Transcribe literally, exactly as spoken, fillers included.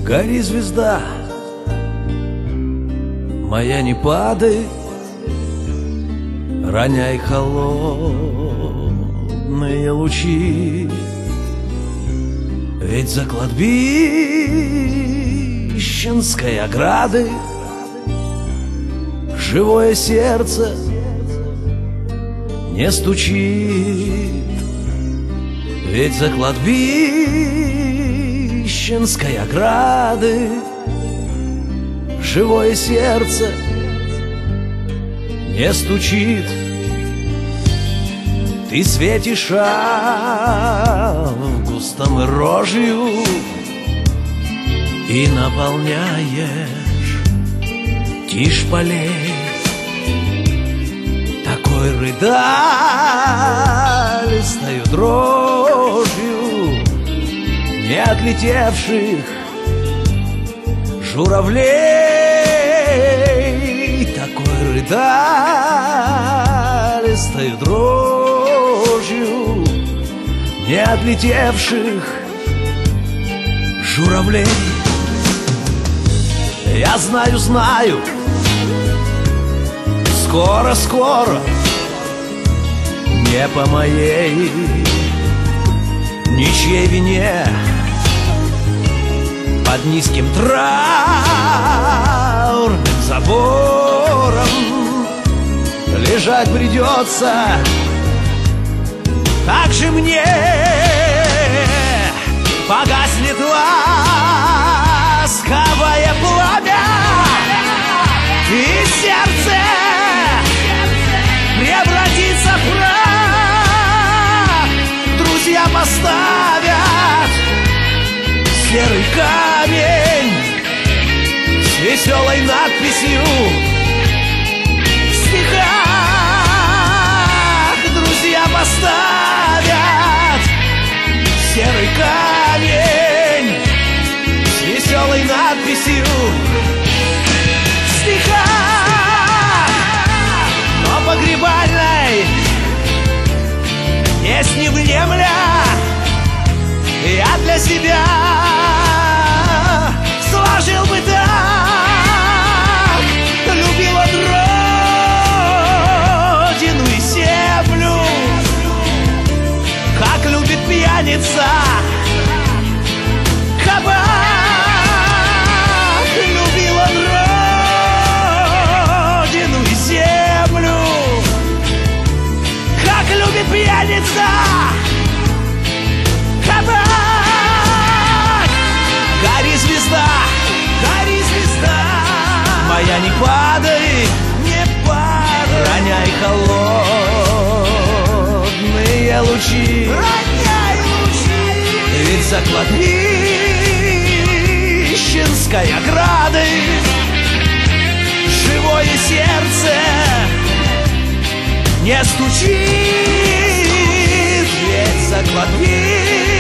Гори, звезда моя, не падай, роняй холодные лучи. Ведь за кладбищенской оградой живое сердце не стучит. Ведь за кладбищенской оградой живое сердце не стучит. Ты светишь августом и рожью и наполняешь тишь полей. Такой рыдалистою дрожью не отлетевших журавлей. Такой рыдалистой дрожью не отлетевших журавлей. Я знаю, знаю, скоро-скоро, не по моей ничьей вине, под низким траурным забором лежать придется так же мне. Погаснет ласковое пламя, и сердце превратится в прах. Друзья поставят серый камень с веселой надписью в стихах. Друзья поставят серый камень с веселой надписью в стихах. Но погребальной песни внемля я для себя сложил бы так: любил он родину и землю, как любит пьяница кабак. Любил он родину и землю, как любит пьяница кабак. Гори, звезда, гори, звезда моя, не падай, не падай, роняй холодные лучи, роняй лучи. Ведь за кладбищенской оградой живое сердце не стучит. Ведь за кладбищенской